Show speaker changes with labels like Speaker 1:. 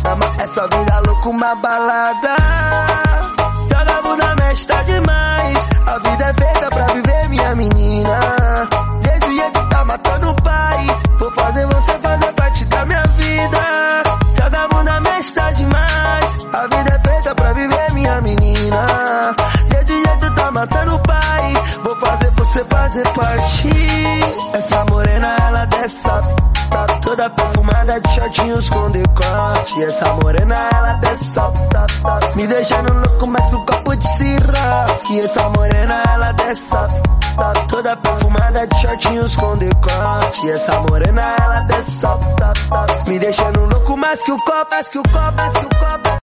Speaker 1: Essa vida louca, uma balada. Joga a bunda, mexe, tá demais. A vida é feita pra viver, minha menina. Desse jeito tá matando o pai. Vou fazer você fazer parte da minha vida. Joga a bunda, mexe, tá demais. A vida é feita pra viver, minha menina. Desse jeito tá matando o pai. Vou fazer você fazer parte. Essa morena, ela desce, tá toda perfumada de shortinhos com decote. Essa morena, ela desce, tá me deixando louco mais que um copo de Ciroc. Essa morena, ela desce, tá toda perfumada de shortinhos com decote. Essa morena, ela desce, tá me deixando louco mais que o copo, mais que o copo, mais que o copo.